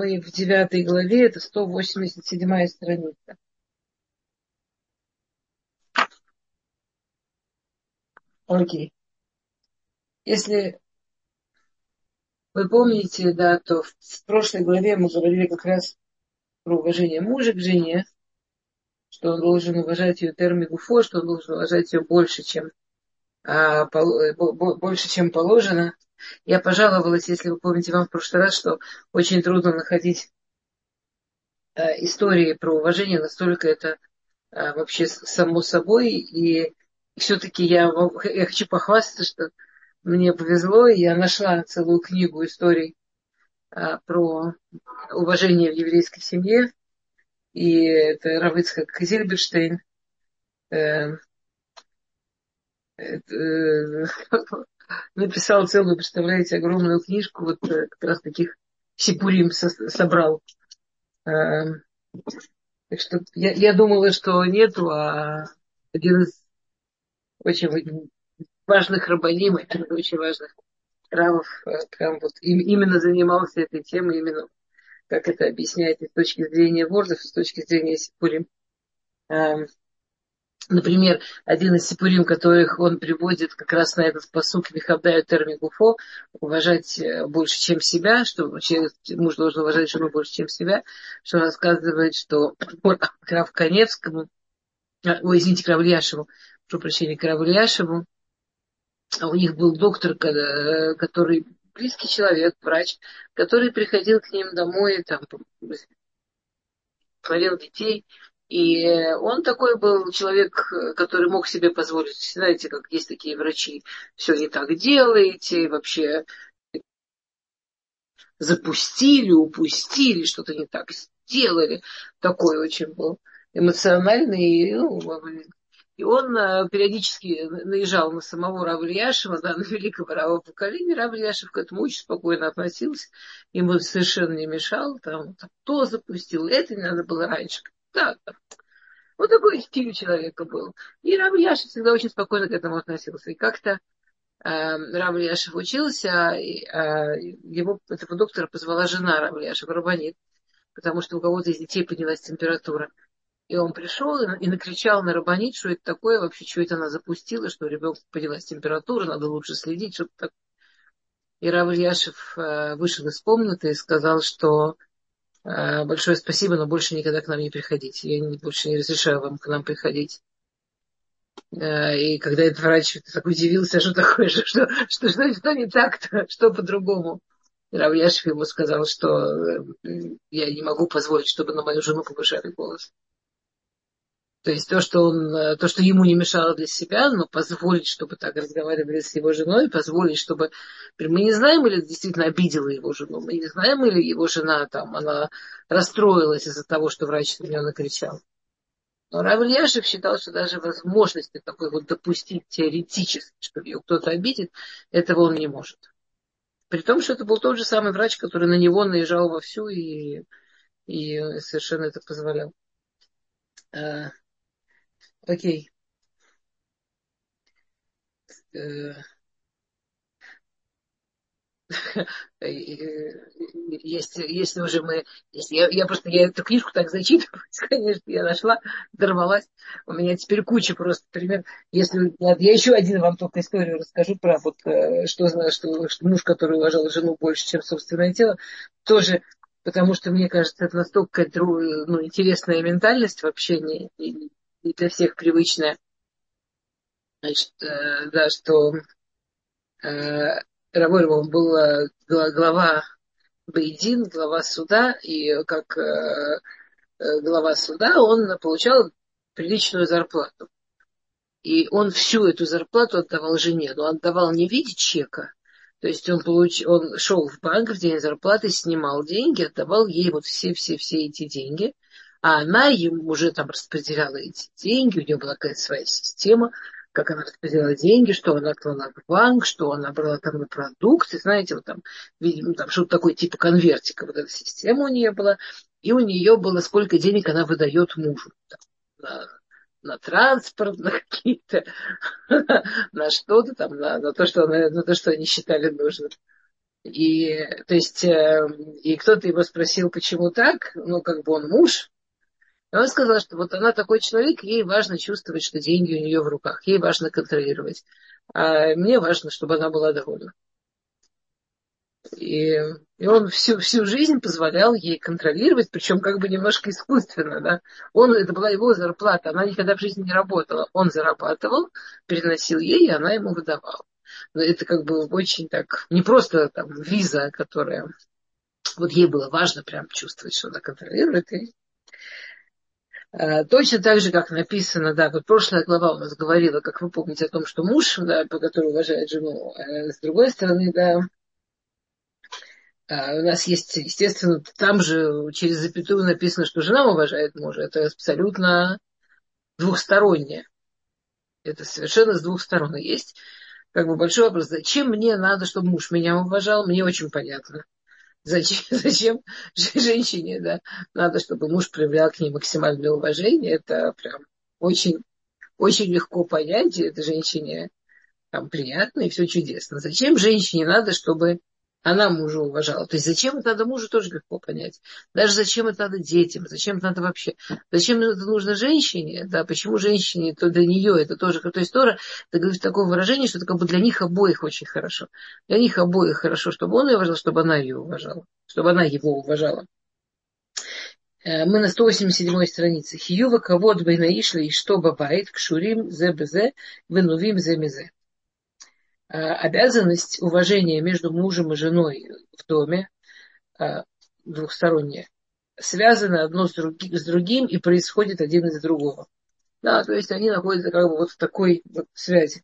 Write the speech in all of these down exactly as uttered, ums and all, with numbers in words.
Мы в девятой главе, это сто восемьдесят седьмая страница. Окей. Если вы помните, да, то в прошлой главе мы говорили как раз про уважение мужа к жене, что он должен уважать ее термигуфо, что он должен уважать ее больше, чем, а, пол- бо- бо- больше, чем положено. Я пожаловалась, если вы помните, вам в прошлый раз, что очень трудно находить а, истории про уважение, настолько это а, вообще с- само собой. И все-таки я, вам- я хочу похвастаться, что мне повезло, и я нашла целую книгу историй а, про уважение в еврейской семье. И это Рав Ицхак Зильберштейн э, э, написал целую, представляете, огромную книжку, вот э, как раз таких сипурим со- собрал. Э, так что я, я думала, что нету, а один из очень важных рабаним, один из очень важных равов, э, прям вот им- именно занимался этой темой, именно как это объясняет и с точки зрения вордов, и с точки зрения сипурим. Э, Например, один из сипурим, которых он приводит как раз на этот пасук Вихавдаю Термигуфо, уважать э, больше, чем себя, что человек, муж должен уважать жену больше, чем себя, что он рассказывает, что вот, Крав Каневскому, а, ой, извините, Кравлияшеву, прошу прощения, Кравлияшеву, а у них был доктор, ко- который близкий человек, врач, который приходил к ним домой, там, смотрел детей. И он такой был человек, который мог себе позволить. Знаете, как есть такие врачи, все не так делаете, вообще запустили, упустили, что-то не так сделали. Такой очень был эмоциональный. И, ну, и он а, периодически наезжал на самого Рава Ильяшева, да, на великого Рава поколения. Рав Ильяшев к этому очень спокойно относился. Ему совершенно не мешал. Там, там, то запустил, это не надо было раньше. Да, да. Вот такой стиль у человека был. И Рав Ильяшев всегда очень спокойно к этому относился. И как-то э, Рав Ильяшев учился, и, э, его, этого доктора, позвала жена Рав Ильяшева, рабанит, потому что у кого-то из детей поднялась температура. И он пришел и, и накричал на рабанит, что это такое, вообще, что это она запустила, что у ребенка поднялась температура, надо лучше следить, что-то так. И Рав Ильяшев э, вышел из комнаты и сказал, что э, большое спасибо, но больше никогда к нам не приходите. Я не, больше не разрешаю вам к нам приходить. Э, И когда этот врач так удивился, что такое, что, что, что, что, что не так-то, что по-другому. И Рав Ильяшев ему сказал, что э, я не могу позволить, чтобы на мою жену повышали голос. То есть то, что он, э, то, что ему не мешало для себя, но позволить, чтобы так разговаривали с его женой, позволить, чтобы... Мы не знаем, или действительно обидела его жену, мы не знаем, или его жена там, она расстроилась из-за того, что врач на нее накричал. Но Рав Ильяшев считал, что даже возможности такой вот допустить теоретически, что ее кто-то обидит, этого он не может. При том, что это был тот же самый врач, который на него наезжал вовсю и, и совершенно это позволял. А, окей. Э, Если, если уже мы... Если я, я просто я эту книжку так зачитываю, конечно, я нашла, дорвалась. У меня теперь куча просто пример. Если, ладно, я еще один вам только историю расскажу про вот, э, что, что, что муж, который уважал жену больше, чем собственное тело, тоже, потому что, мне кажется, это настолько ну, интересная ментальность в общении, и, и для всех привычная. Значит, э, да, что э, Рабойров был э, глава Бейдин, глава суда, и как э, э, глава суда он получал приличную зарплату. И он всю эту зарплату отдавал жене, но отдавал не в виде чека. То есть он, получ... он шел в банк в день зарплаты, снимал деньги, отдавал ей вот все-все-все эти деньги. А она ему уже там распределяла эти деньги, у нее была какая-то своя система, как она распределяла деньги, что она клала в банк, что она брала там на продукты, знаете, вот там, видимо, там что-то такое типа конвертика, вот эта система у нее была. И у нее было, сколько денег она выдает мужу. Там, на, на транспорт, на какие-то, на что-то там, на, на то, что она, на то, что они считали нужным. И, то есть, э, и кто-то его спросил, почему так, ну, как бы он муж. И он сказал, что вот она такой человек, ей важно чувствовать, что деньги у нее в руках, ей важно контролировать. А мне важно, чтобы она была довольна. И, и он всю, всю жизнь позволял ей контролировать, причем как бы немножко искусственно, да. Он, это была его зарплата, она никогда в жизни не работала. Он зарабатывал, переносил ей, и она ему выдавала. Но это как бы очень так, не просто там виза, которая... Вот ей было важно прям чувствовать, что она контролирует. И, а, точно так же, как написано, да, вот прошлая глава у нас говорила, как вы помните, о том, что муж, да, по который уважает жену, а с другой стороны, да, а у нас есть, естественно, там же через запятую написано, что жена уважает мужа. Это абсолютно двухстороннее. Это совершенно с двух сторон. И есть как бы большой вопрос. Зачем мне надо, чтобы муж меня уважал? Мне очень понятно. Зачем, зачем женщине, да, надо, чтобы муж проявлял к ней максимальное уважение. Это прям очень, очень легко понять. И это женщине там приятно и все чудесно. Зачем женщине надо, чтобы она мужа уважала? То есть зачем это надо мужу, тоже легко понять. Даже зачем это надо детям, зачем это надо вообще. Зачем это нужно женщине, да, почему женщине, то для нее это тоже. То есть Тора, это говорит такое выражение, что это как бы для них обоих очень хорошо. Для них обоих хорошо, чтобы он ее уважал, чтобы она ее уважала. Чтобы она его уважала. Мы на сто восемьдесят седьмой странице. Хиюва кавод бейнаишли и что бабает, кшурим зе безе, венувим зе мезе. Обязанность уважения между мужем и женой в доме двухсторонняя, связаны одно с другим, с другим и происходит один из другого. Да, то есть они находятся как бы вот в такой вот связи.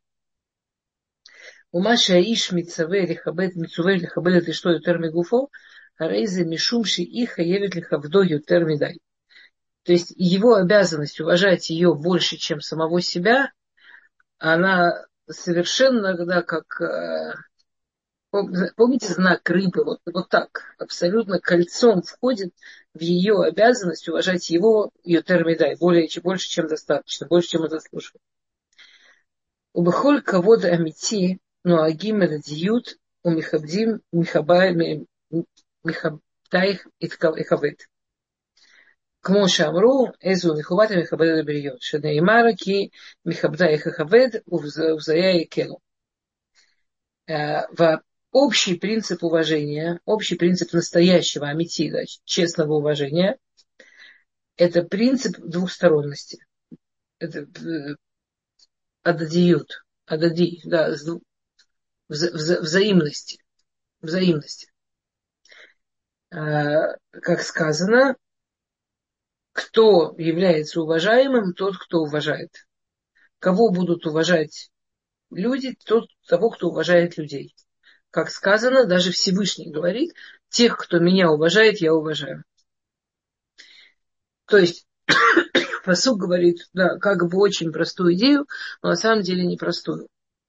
У Маши Аиш Мицаве Лихабет Мицуве Лихабет и что Ютер Мигуфо, Рейзе Мишумши и Хаевет Лихавдо Ютер Мидай. То есть его обязанность уважать ее больше, чем самого себя, она совершенно, да, как... Помните знак рыбы? Вот, вот так, абсолютно кольцом входит в ее обязанность уважать его, ее термидай, более, больше, чем достаточно, больше, чем он заслуживает. У Бехоль кавода амити, но агим эдадиют, у михабдим, михабай, михабдаих и כמו שאמרו, איזו מכובד המכבד את הבריות, שנאמר כי מכבדייך יכבד ובזיה יקלו. Общий принцип уважения, общий принцип настоящего амити, честного уважения, это принцип двухсторонности. Это ададиют, адади, да, вза- вза- взаимности. Взаимности. Как сказано, кто является уважаемым, тот, кто уважает. Кого будут уважать люди, тот, того, кто уважает людей. Как сказано, даже Всевышний говорит, тех, кто меня уважает, я уважаю. То есть, пасук говорит, да, как бы очень простую идею, но на самом деле непростую.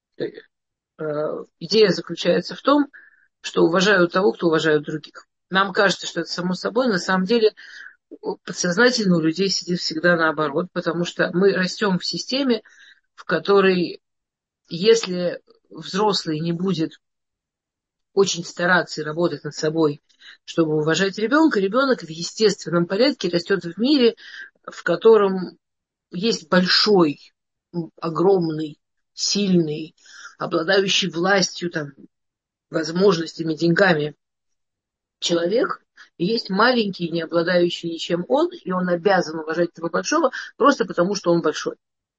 Идея заключается в том, что уважают того, кто уважает других. Нам кажется, что это само собой, на самом деле подсознательно у людей сидит всегда наоборот, потому что мы растем в системе, в которой, если взрослый не будет очень стараться и работать над собой, чтобы уважать ребенка, ребенок в естественном порядке растет в мире, в котором есть большой, огромный, сильный, обладающий властью, там, возможностями, деньгами человек, и есть маленький, не обладающий ничем он, и он обязан уважать этого большого просто потому, что он большой.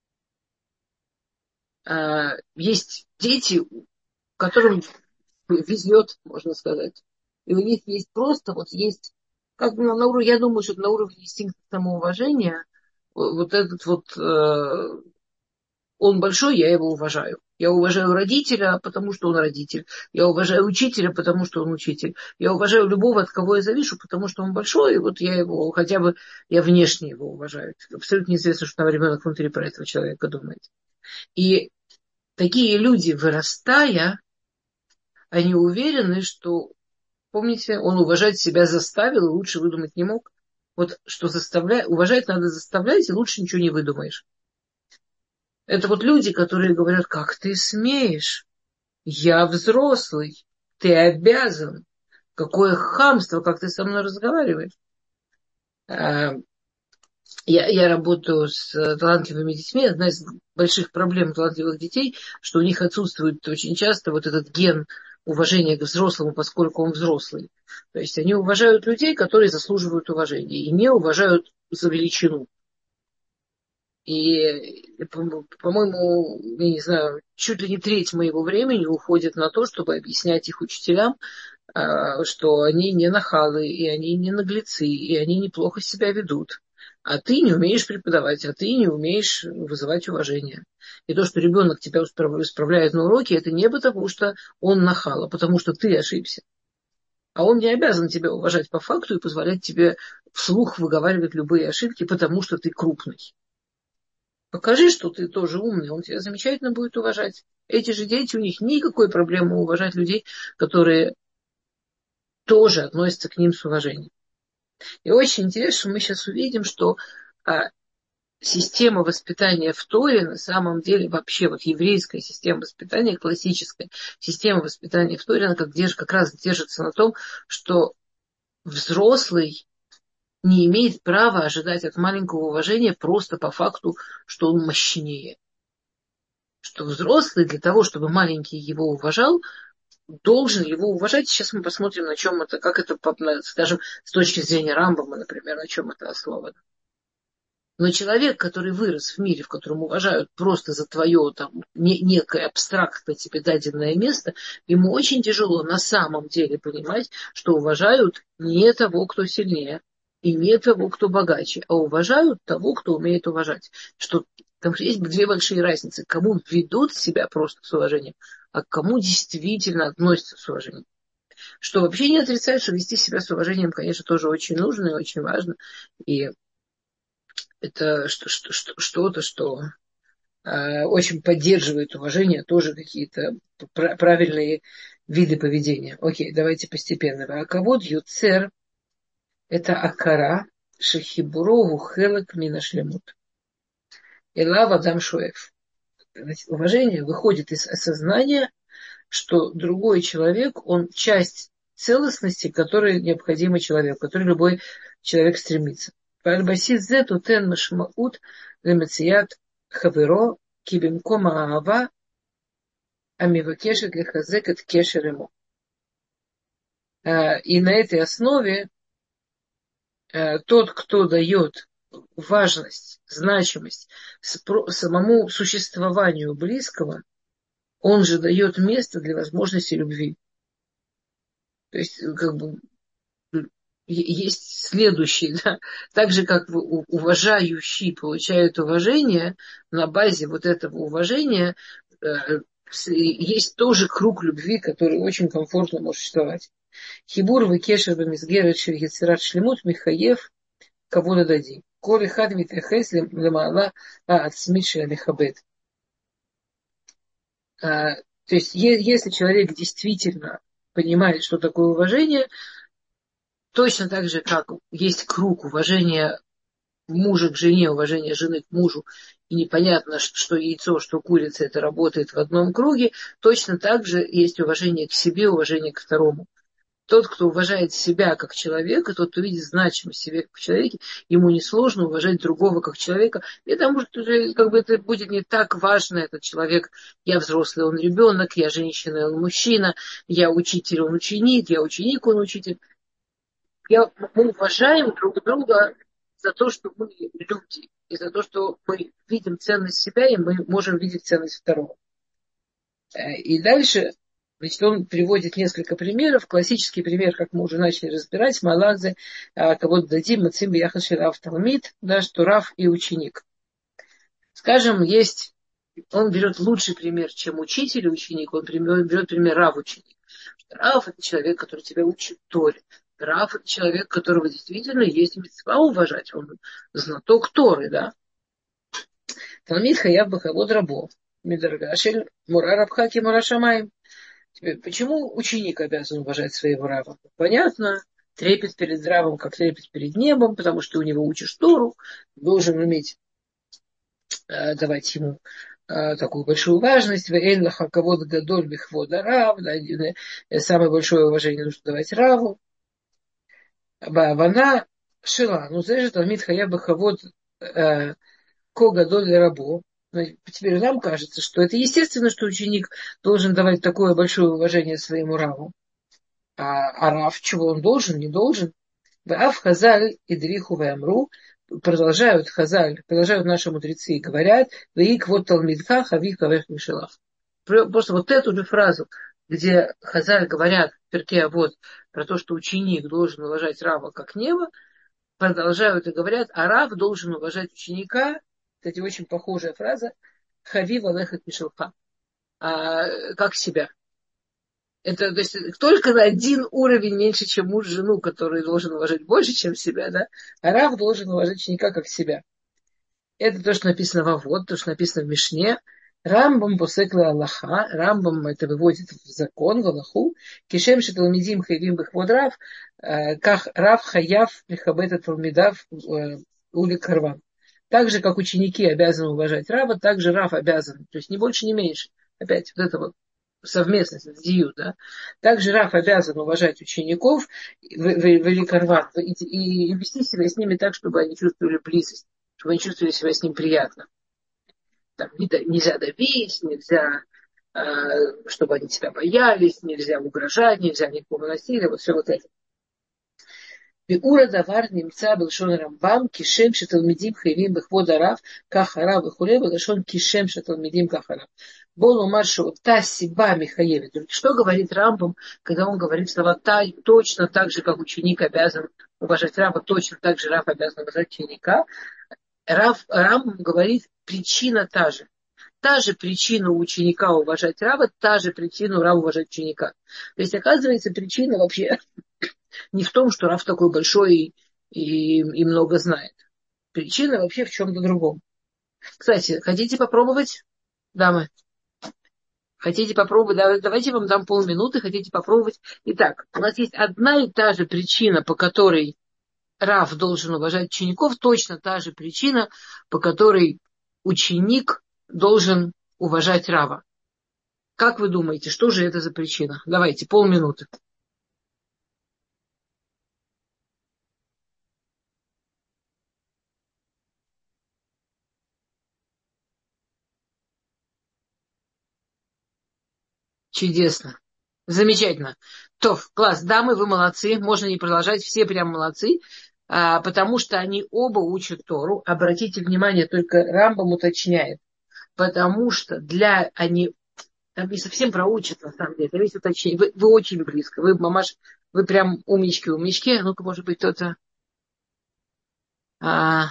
Есть дети, которым везет, можно сказать. И у них есть просто, вот есть, как бы на уровне, я думаю, что на уровне инстинкта самоуважения, вот этот вот, э, он большой, я его уважаю. Я уважаю родителя, потому что он родитель. Я уважаю учителя, потому что он учитель. Я уважаю любого, от кого я завишу, потому что он большой, и вот я его, хотя бы, я внешне его уважаю. Абсолютно неизвестно, что там ребенок внутри про этого человека думает. И такие люди, вырастая, они уверены, что, помните, он уважать себя заставил, и лучше выдумать не мог. Вот что заставлять, уважать надо заставлять, и лучше ничего не выдумаешь. Это вот люди, которые говорят, как ты смеешь? Я взрослый. Ты обязан. Какое хамство, как ты со мной разговариваешь. Я, я работаю с талантливыми детьми. Одна из больших проблем талантливых детей, что у них отсутствует очень часто вот этот ген уважения к взрослому, поскольку он взрослый. То есть они уважают людей, которые заслуживают уважения, и не уважают за величину. И, по-моему, я не знаю, чуть ли не треть моего времени уходит на то, чтобы объяснять их учителям, что они не нахалы, и они не наглецы, и они неплохо себя ведут. А ты не умеешь преподавать, а ты не умеешь вызывать уважение. И то, что ребенок тебя исправляет на уроке, это не потому, что он нахал, а потому что ты ошибся. А он не обязан тебя уважать по факту и позволять тебе вслух выговаривать любые ошибки, потому что ты крупный. Покажи, что ты тоже умный, он тебя замечательно будет уважать. Эти же дети, у них никакой проблемы уважать людей, которые тоже относятся к ним с уважением. И очень интересно, что мы сейчас увидим, что а, система воспитания в Торе, на самом деле, вообще вот еврейская система воспитания, классическая система воспитания в Торе, она как, держ, как раз держится на том, что взрослый не имеет права ожидать от маленького уважения просто по факту, что он мощнее. Что взрослый для того, чтобы маленький его уважал, должен его уважать. Сейчас мы посмотрим, на чем это, как это, скажем, с точки зрения Рамбама, например, на чем это основано. Но человек, который вырос в мире, в котором уважают просто за твое там, не, некое абстрактное тебе даденное место, ему очень тяжело на самом деле понимать, что уважают не того, кто сильнее, и не того, кто богаче, а уважают того, кто умеет уважать. Что там есть две большие разницы. Кому ведут себя просто с уважением, а к кому действительно относятся с уважением. Что вообще не отрицает, что вести себя с уважением, конечно, тоже очень нужно и очень важно. И это что-то, что э, очень поддерживает уважение, тоже какие-то правильные виды поведения. Окей, давайте постепенно. А кавод юцер – это акара шехибурову хелек минашлемут. Элав адам шуэф. Уважение выходит из осознания, что другой человек, он часть целостности, которая необходима человеку, к которой любой человек стремится. Пальбасис зе тутен машмаут лемецият хаверо кибимком аава амивакешет лехазекет кешер ему. И на этой основе тот, кто дает важность, значимость самому существованию близкого, он же дает место для возможности любви. То есть, как бы, есть следующий, да, так же, как уважающий получают уважение, на базе вот этого уважения есть тоже круг любви, который очень комфортно может существовать. Хибур векешер бамизгерет шель яцерат шлемут михаев кавода дади. Коли хад митахес лемаала ацмит шель михабет. То есть, если человек действительно понимает, что такое уважение, точно так же, как есть круг уважения мужа к жене, уважения жены к мужу, и непонятно, что яйцо, что курица, это работает в одном круге, точно так же есть уважение к себе, уважение к второму. Тот, кто уважает себя как человека, тот, кто видит значимость себя как человека, ему несложно уважать другого как человека, потому что уже как бы это будет не так важно, этот человек, я взрослый, он ребенок, я женщина, он мужчина, я учитель, он ученик, я ученик, он учитель. Я, мы уважаем друг друга за то, что мы люди, и за то, что мы видим ценность себя, и мы можем видеть ценность второго. И дальше, значит, он приводит несколько примеров. Классический пример, как мы уже начали разбирать, Маладзе, кого-то дадим, Мацим Бияхаши Рав Талмид, да, что Рав и ученик. Скажем, есть, он берет лучший пример, чем учитель и ученик, он берет пример Рав ученик. Рав – это человек, который тебя учит Торе. Рав – это человек, которого действительно есть мицва уважать. Он знаток Торы, да. Талмид хаяв бахавод рабо. Мидаргашель мура рабхаки мура шамаем. Почему ученик обязан уважать своего рава? Понятно. Трепет перед равом, как трепет перед небом, потому что у него учишь Тору. Должен уметь э, давать ему такую большую важность. Вэйн лаха кавод гадоль бихвода рав. Самое большое уважение нужно давать раву. Вана шила. Ну, знаешь, Талмид хаяв бихвод ко гадоль рабу. Но теперь нам кажется, что это естественно, что ученик должен давать такое большое уважение своему раву. А, а рав, чего он должен, не должен? Ваав Хазаль и Дриху Вамру продолжают Хазаль, продолжают наши мудрецы и говорят, Ваик вот Талмидха, Хавих Кавех Мишелах. Просто вот эту же фразу, где Хазаль говорят в перке вот про то, что ученик должен уважать Рава как небо, продолжают и говорят, а Рав должен уважать ученика. Кстати, очень похожая фраза, Хавив Алехат Мишелха, как себя. Это, то есть, только на один уровень меньше, чем муж жену, который должен уважать больше, чем себя, да? А рав должен уважать ученика как себя. Это то, что написано во Вод, то, что написано в Мишне. Рамбам посекла Аллаха. Рамбам это выводит в закон, в Аллаху. Кишем шеталмидим хайвим бихвод рав. Как рав хаяв лихабета талмидав ули карван. Так же, как ученики обязаны уважать рава, так же рав обязан. То есть, не больше, не меньше. Опять вот это вот. Совместность, дию, да. Также рав обязан уважать учеников великорван и, и вести себя с ними так, чтобы они чувствовали близость, чтобы они чувствовали себя с ним приятно. Там нельзя давить, нельзя, э, чтобы они тебя боялись, нельзя угрожать, нельзя никакого насилия, вот все вот это. Биура давар немца белшон рамбам кишем шеталмидим хайвим бихвод арав кахара бихуле белшон кишем шеталмидим кахара. Болу маршу та сиба михаевит. Что говорит Рамбам, когда он говорит слова та, точно так же, как ученик обязан уважать Рава, точно так же Рав обязан уважать ученика. Рав, Рамбам говорит, причина та же. Та же причина у ученика уважать Рава, та же причина у Рава уважать ученика. То есть, оказывается, причина вообще не в том, что Рав такой большой и, и, и много знает. Причина вообще в чем-то другом. Кстати, хотите попробовать, дамы? Хотите попробовать? Давайте я вам дам полминуты. Хотите попробовать? Итак, у нас есть одна и та же причина, по которой Рав должен уважать учеников. Точно та же причина, по которой ученик должен уважать Рава. Как вы думаете, что же это за причина? Давайте, полминуты. Чудесно. Замечательно. То, класс, дамы, вы молодцы. Можно не продолжать, все прям молодцы. А, потому что они оба учат Тору. Обратите внимание, только Рамбам уточняет. Потому что для они... Там не совсем проучат, на самом деле. Это весь уточнение. Вы, вы очень близко. Вы, мамаш, вы прям умнички-умнички. Ну-ка, может быть, кто-то... А...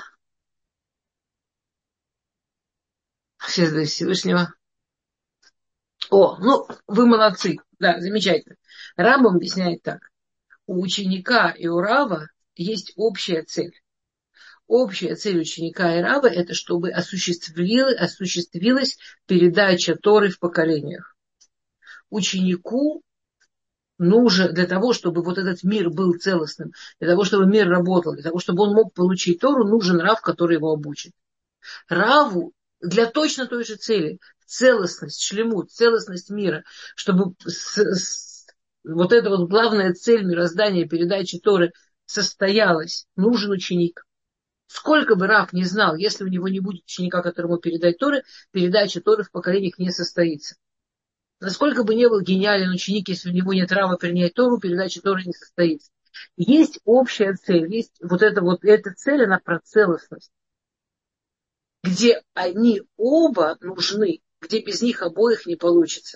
Сейчас до Всевышнего. О, ну, вы молодцы. Да, замечательно. Рамбам объясняет так. У ученика и у Рава есть общая цель. Общая цель ученика и Рава – это чтобы осуществилась, осуществилась передача Торы в поколениях. Ученику нужно для того, чтобы вот этот мир был целостным, для того, чтобы мир работал, для того, чтобы он мог получить Тору, нужен Рав, который его обучит. Раву для точно той же цели – целостность, шлемут, целостность мира, чтобы с, с, вот эта вот главная цель мироздания, передачи Торы состоялась, нужен ученик. Сколько бы Рав не знал, если у него не будет ученика, которому передать Торы, передача Торы в поколениях не состоится. Насколько бы не был гениален ученик, если у него нет Рава принять Тору, передача Торы не состоится. Есть общая цель, есть вот эта вот эта цель, она про целостность, где они оба нужны, где без них обоих не получится.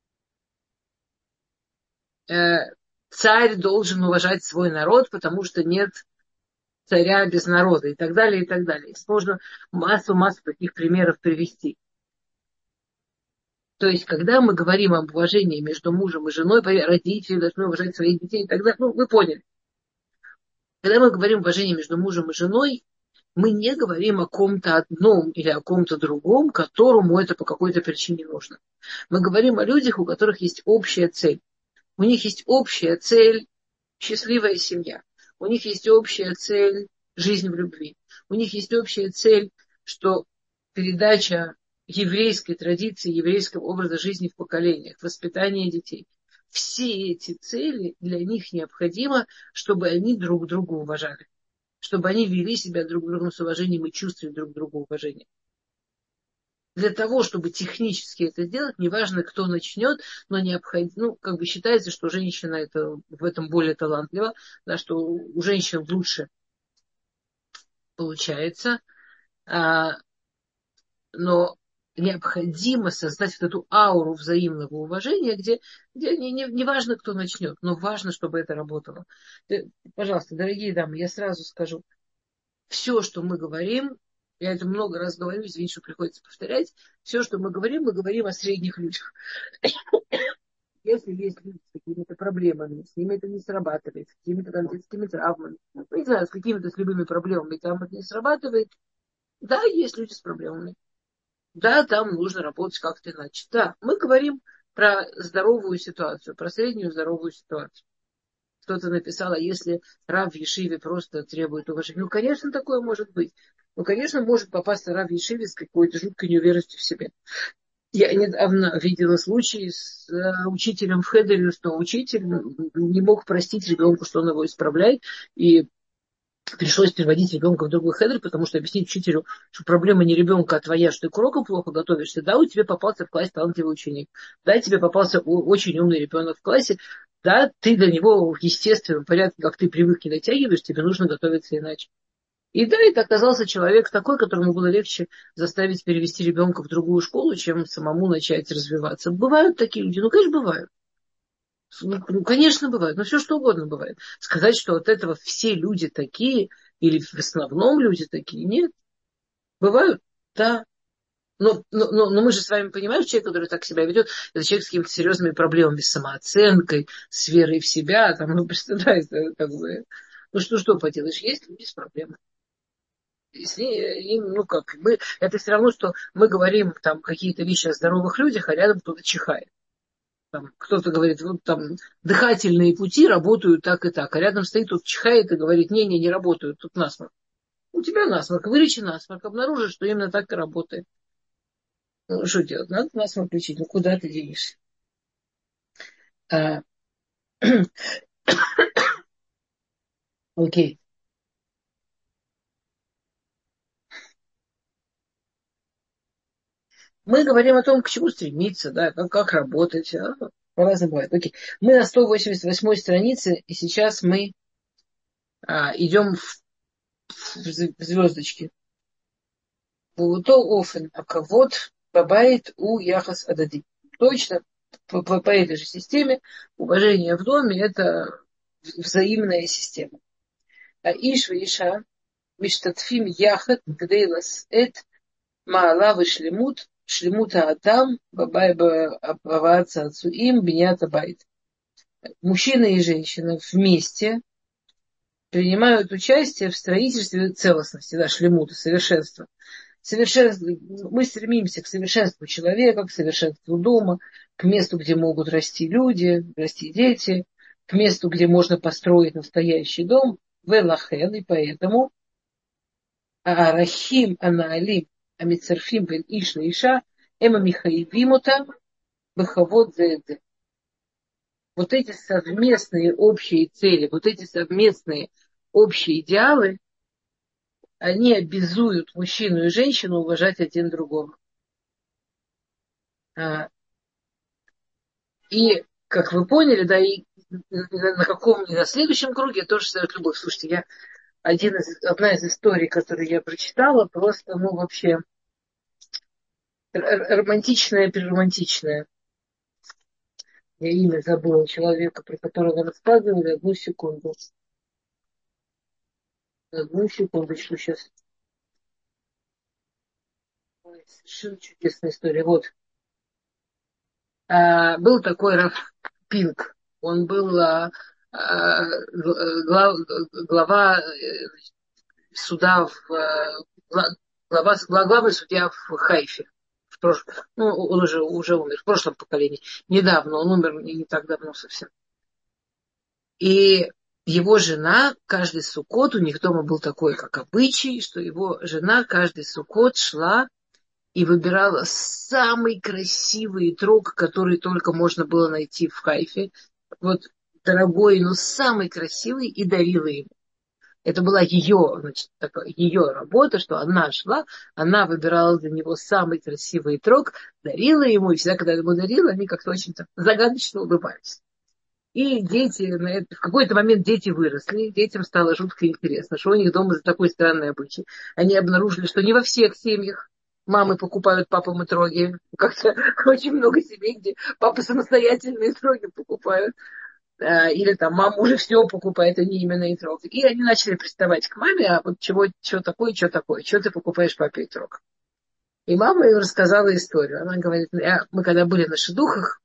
Царь должен уважать свой народ, потому что нет царя без народа и так далее, и так далее. Можно массу-массу таких примеров привести. То есть, когда мы говорим об уважении между мужем и женой, родители должны уважать своих детей и так далее, ну, вы поняли. Когда мы говорим о уважении между мужем и женой, мы не говорим о ком-то одном или о ком-то другом, которому это по какой-то причине нужно. Мы говорим о людях, у которых есть общая цель. У них есть общая цель – счастливая семья. У них есть общая цель – жизнь в любви. У них есть общая цель, что передача еврейской традиции, еврейского образа жизни в поколениях, воспитания детей. Все эти цели для них необходимо, чтобы они друг друга уважали, чтобы они вели себя друг к другу с уважением и чувствовали друг к другу уважение. Для того, чтобы технически это сделать, неважно, кто начнет, но необходимо, ну, как бы считается, что женщина это, в этом более талантлива, да, что у женщин лучше получается, а, но необходимо создать вот эту ауру взаимного уважения, где, где не, не, не важно, кто начнет, но важно, чтобы это работало. Пожалуйста, дорогие дамы, я сразу скажу, все, что мы говорим, я это много раз говорю, извините, что приходится повторять, все, что мы говорим, мы говорим о средних людях. Если есть люди с какими-то проблемами, с ними это не срабатывает, с какими-то там детскими травмами, ну, не знаю, с какими-то с любыми проблемами, там это не срабатывает, да, есть люди с проблемами. Да, там нужно работать как-то иначе. Да, мы говорим про здоровую ситуацию, про среднюю здоровую ситуацию. Кто-то написал, а если рав в Ешиве просто требует уважения? Ну, конечно, такое может быть. Ну, конечно, может попасться рав в Ешиве с какой-то жуткой неуверенностью в себе. Я недавно видела случай с э, учителем в Хедере, что учитель не мог простить ребенку, что он его исправляет, и пришлось переводить ребенка в другой хедер, потому что объяснить учителю, что проблема не ребенка, а твоя, что ты к урокам плохо готовишься. Да, у тебя попался в классе талантливый ученик. Да, тебе попался очень умный ребенок в классе. Да, ты до него в естественном порядке, как ты привык, не дотягиваешь, тебе нужно готовиться иначе. И да, это оказался человек такой, которому было легче заставить перевести ребенка в другую школу, чем самому начать развиваться. Бывают такие люди? Ну, конечно, бывают. Ну, конечно, бывает. Но все что угодно бывает. Сказать, что от этого все люди такие, или в основном люди такие, нет. Бывают, да. Но, но, но, но мы же с вами понимаем, что человек, который так себя ведет, это человек с какими-то серьезными проблемами, с самооценкой, с верой в себя. Там, ну, представляете, как бы, ну что, что поделаешь, есть люди с проблемами. С ней, им, ну как, мы, это все равно, что мы говорим там какие-то вещи о здоровых людях, а рядом кто-то чихает. Там, кто-то говорит, вот там дыхательные пути работают так и так, а рядом стоит, тут чихает и говорит, не-не, не работают, тут насморк. У тебя насморк, вылечи насморк, обнаружишь, что именно так и работает. Ну, что делать? Надо насморк лечить, ну куда ты денешься? А, окей. Мы говорим о том, к чему стремиться, да, как, как работать. А, по-разному бывает. Окей. Мы на сто восемьдесят восьмой странице, и сейчас мы а, идем в, в звездочки. באותו офен, הכבוד бабает у яхас адади. Точно по, по, по этой же системе уважение в доме это взаимная система. А иш и иша миштатфим яхат гдейлас эт маала шлемут шлемута адам бабай баваца ацуим бинята байт. Мужчина и женщина вместе принимают участие в строительстве целостности, да, шлемута, совершенства. Совершенство, мы стремимся к совершенству человека, к совершенству дома, к месту, где могут расти люди, расти дети, к месту, где можно построить настоящий дом, велахен, и поэтому арахим анаалим амицерфим вен иш иша эма михаевимота бахавод зеэдзе. Вот эти совместные общие цели, вот эти совместные общие идеалы, они обязуют мужчину и женщину уважать один другого. И, как вы поняли, да, и на каком на следующем круге тоже создает любовь. Слушайте, я один из, одна из историй, которую я прочитала, просто, ну, вообще романтичная, переромантичная. Я имя забыла человека, про которого рассказывали. Одну секунду. Одну секундочку сейчас. Ой, совершенно чудесная история. Вот. А, был такой Раф Пинк. Он был а, а, глав, глава суда в глава, главный судья в Хайфе. В прошлом, ну, он уже, уже умер, в прошлом поколении. Недавно, он умер не, не так давно совсем. И его жена каждый суккот, у них дома был такой, как обычай, что его жена каждый суккот шла и выбирала самый красивый трог, который только можно было найти в Хайфе. Вот дорогой, но самый красивый, и дарила ему. Это была ее, значит, такая, ее работа, что она шла, она выбирала для него самый красивый трог, дарила ему, и всегда, когда ему дарила, они как-то очень загадочно улыбались. И дети, на это, в какой-то момент дети выросли, детям стало жутко интересно, что у них дома за такой странный обычай. Они обнаружили, что не во всех семьях мамы покупают папам троги. Как-то очень много семей, где папы самостоятельные троги покупают. Или там мама уже все покупает, а не именно итрог. И они начали приставать к маме, а вот чего, что такое, что такое, что ты покупаешь папе итрог. И мама им рассказала историю. Она говорит, мы когда были на шедухах,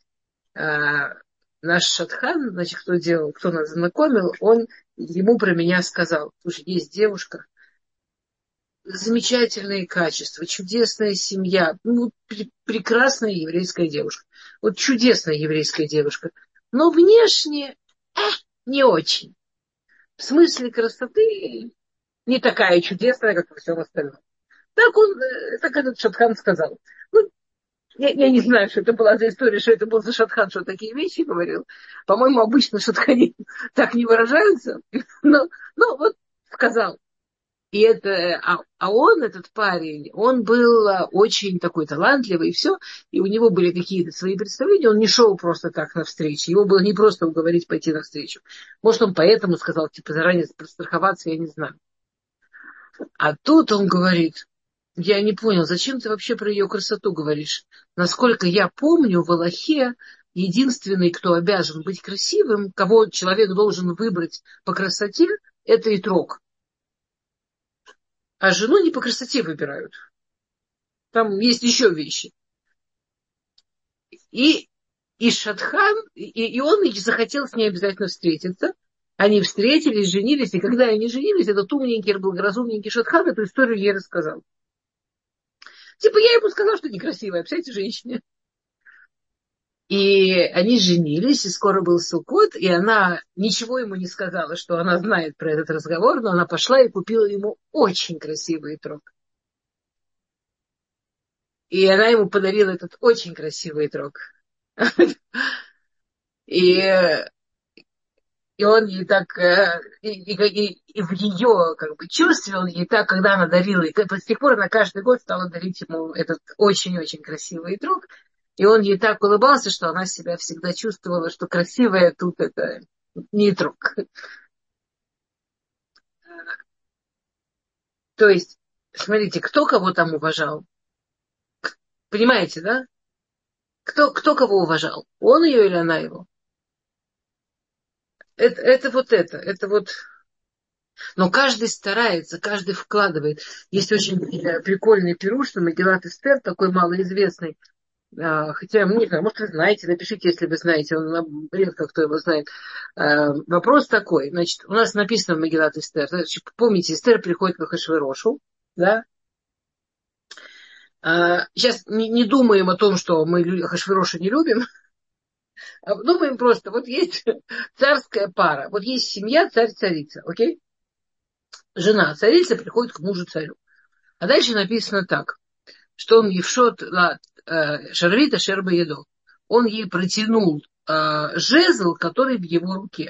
наш шатхан, значит, кто делал, кто нас знакомил, он ему про меня сказал, слушай, есть девушка, замечательные качества, чудесная семья, ну, пр- прекрасная еврейская девушка. Вот чудесная еврейская девушка. Но внешне э, не очень. В смысле красоты не такая чудесная, как во всем остальном. Так он, э, так этот шатхан сказал. Ну, я, я не знаю, что это была за история, что это был за шатхан, что такие вещи говорил. По-моему, обычно шатхани так не выражаются. Но, но вот сказал. И это, а, а он, этот парень, он был очень такой талантливый, и все. И у него были какие-то свои представления. Он не шел просто так навстречу. Его было не просто уговорить пойти навстречу. Может, он поэтому сказал, типа, заранее подстраховаться, я не знаю. А тут он говорит, я не понял, зачем ты вообще про ее красоту говоришь? Насколько я помню, в Аллахе единственный, кто обязан быть красивым, кого человек должен выбрать по красоте, это итрог. А жену не по красоте выбирают. Там есть еще вещи. И, и Шатхан, и, и он захотел с ней обязательно встретиться. Они встретились, женились, и когда они женились, этот умненький, благоразумненький Шатхан эту историю ей рассказал. Типа я ему сказала, что некрасивая, представляете, женщине. И они женились, и скоро был Суккот, и она ничего ему не сказала, что она знает про этот разговор, но она пошла и купила ему очень красивый трог. И она ему подарила этот очень красивый трог. И, и он ей так, и, и, и в ее как бы, чувстве, он ей так, когда она дарила, и с тех пор она каждый год стала дарить ему этот очень-очень красивый трог. И он ей так улыбался, что она себя всегда чувствовала, что красивая тут это не трог. То есть, смотрите, кто кого там уважал? Понимаете, да? Кто, кто кого уважал? Он ее или она его? Это, это вот это. Это вот... Но каждый старается, каждый вкладывает. Есть очень прикольный пируш на Мегилат Эстер, такой малоизвестный. Хотя, не знаю, может, вы знаете, напишите, если вы знаете, он редко кто его знает. Вопрос такой, значит, у нас написано в Мегилат Эстер, значит, помните, Эстер приходит к Ахашверошу, да? Сейчас не, не думаем о том, что мы Ахашвероша не любим, а думаем просто, вот есть царская пара, вот есть семья царь-царица, окей? Жена царица приходит к мужу царю. А дальше написано так, что он евшот шарвита шерба еду. Он ей протянул э, жезл, который в его руке.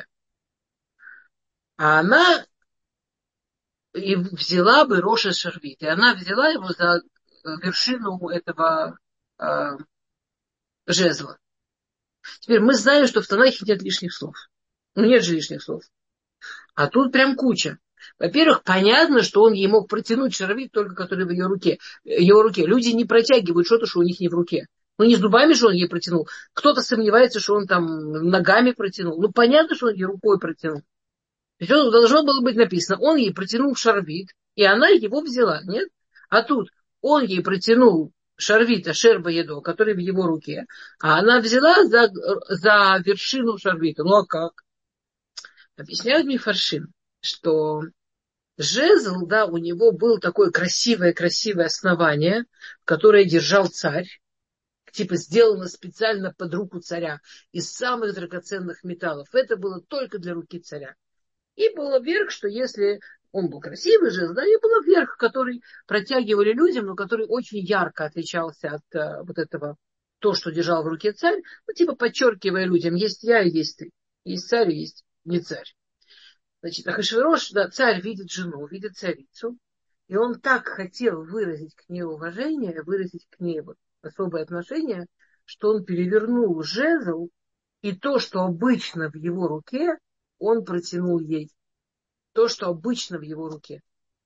А она и взяла бы Роша Шарвит. И она взяла его за вершину этого э, жезла. Теперь мы знаем, что в Танахе нет лишних слов. Ну, нет же лишних слов. А тут прям куча. Во-первых, понятно, что он ей мог протянуть шарвит, только который в ее руке. Его руке. Люди не протягивают что-то, что у них не в руке. Ну, не зубами же он ей протянул. Кто-то сомневается, что он там ногами протянул. Ну, понятно, что он ей рукой протянул. То есть он, должно было быть написано, он ей протянул шарвит, и она его взяла, нет? А тут он ей протянул шарвита, шерба еду, который в его руке, а она взяла за, за вершину шарвита. Ну, а как? Объясняют Мифаршим, что жезл, да, у него было такое красивое-красивое основание, которое держал царь, типа сделано специально под руку царя, из самых драгоценных металлов. Это было только для руки царя. И было вверх, что если Он был красивый жезл, да, и был верх, который протягивали людям, но который очень ярко отличался от а, вот этого, то, что держал в руке царь, ну, типа подчеркивая людям, есть я и есть ты, есть царь и есть не царь. Значит, Ахашвирош, да, царь видит жену, видит царицу, и он так хотел выразить к ней уважение, выразить к ней вот особое отношение, что он перевернул жезл, и то, что обычно в его руке, он протянул ей. То, что обычно в его руке.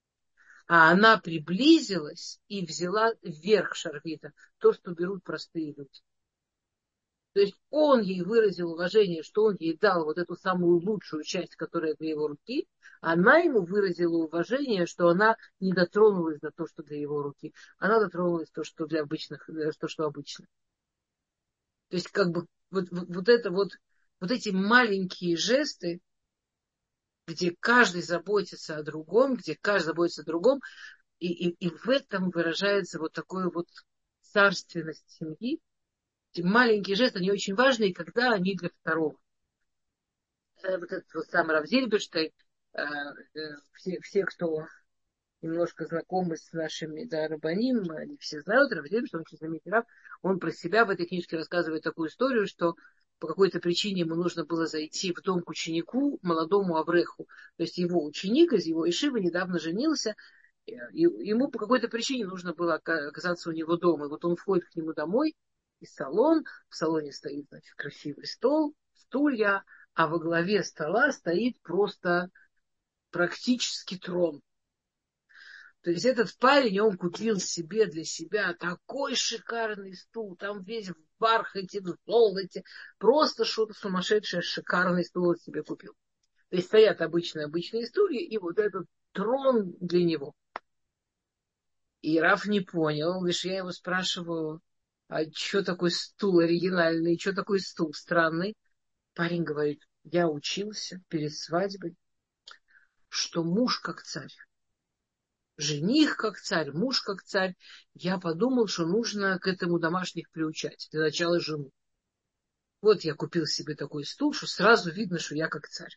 А она приблизилась и взяла верх шарвита, то, что берут простые люди. То есть он ей выразил уважение, что он ей дал вот эту самую лучшую часть, которая для его руки. Она ему выразила уважение, что она не дотронулась до того, что для его руки. Она дотронулась до того, что для обычных, то, что обычно. То есть как бы вот, вот, вот это вот, вот эти маленькие жесты, где каждый заботится о другом, где каждый заботится о другом, и, и, и в этом выражается вот такая вот царственность семьи. Эти маленькие жесты, они очень важны, когда они для второго. Вот этот вот самый Рав Зильберштейн, все, все, кто немножко знакомы с нашими да, рабаним, они все знают, Рав Зильберштейн, он очень знаменитый раб, он про себя в этой книжке рассказывает такую историю, что по какой-то причине ему нужно было зайти в дом к ученику, молодому Авреху. То есть его ученик из его ишивы недавно женился, и ему по какой-то причине нужно было оказаться у него дома. И вот он входит к нему домой, и салон, в салоне стоит, значит, красивый стол, стулья, а во главе стола стоит просто практически трон. То есть этот парень, он купил себе для себя такой шикарный стул, там весь в бархате, в золоте, просто что-то сумасшедшее, шикарный стул он себе купил. То есть стоят обычные, обычные стулья, и вот этот трон для него. И Раф не понял, лишь я его спрашиваю, а что такой стул оригинальный, что такой стул странный? Парень говорит, я учился перед свадьбой, что муж как царь. Жених как царь, муж как царь. Я подумал, что нужно к этому домашних приучать. Для начала жену. Вот я купил себе такой стул, что сразу видно, что я как царь.